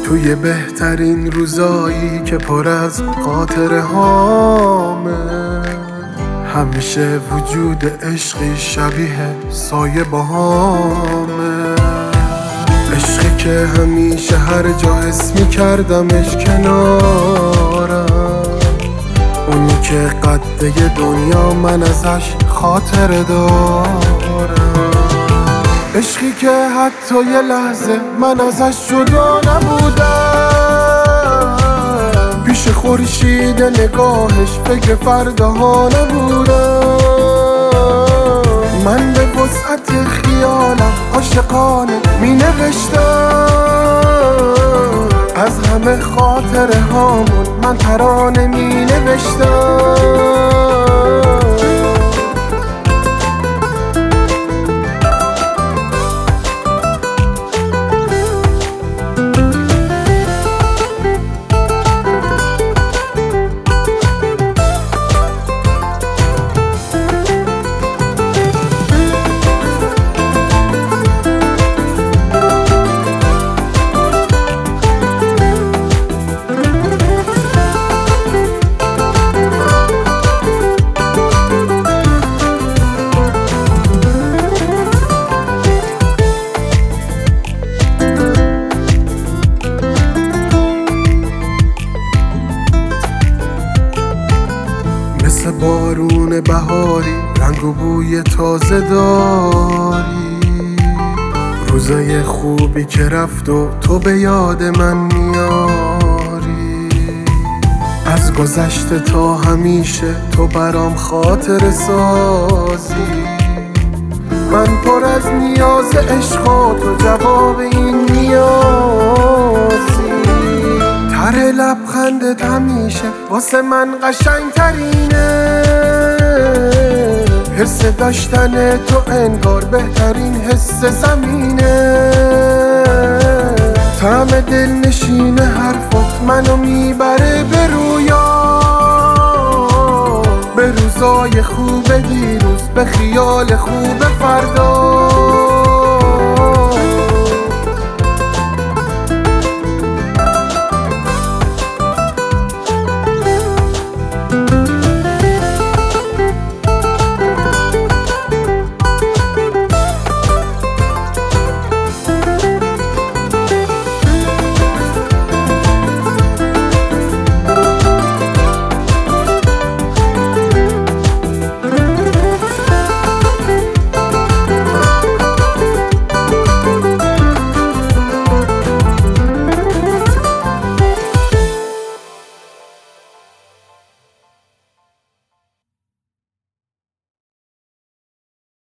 توی بهترین روزایی که پر از خاطره هامه، همیشه وجود عشقی شبیه سایه باهامه. عشقی که همیشه هر جا حس می‌کردمش کنارم، اونی که قده دنیا من ازش خاطره دارم. عشقی که حتی یه لحظه من ازش جدا نبودم، پیش خورشید نگاهش فکر فرداها نبودم. من به وسعت خیالم عاشقانه می نوشتم، از همه خاطره هامون من ترانه می نوشتم. مثل بارون بهاری رنگ و بوی تازه داری، روزای خوبی که رفت و تو به یاد من میاری. از گذشته تا همیشه تو برام خاطره سازی، من پر از نیاز عشق و تو جواب این نیازی. هر لبخندت همیشه واسه من قشنگ ترینه، حس داشتن تو انگار بهترین حس زمینه. طعم دلنشین حرفات منو میبره به رویا، به روزای خوب دیروز، به خیال خوب فردا.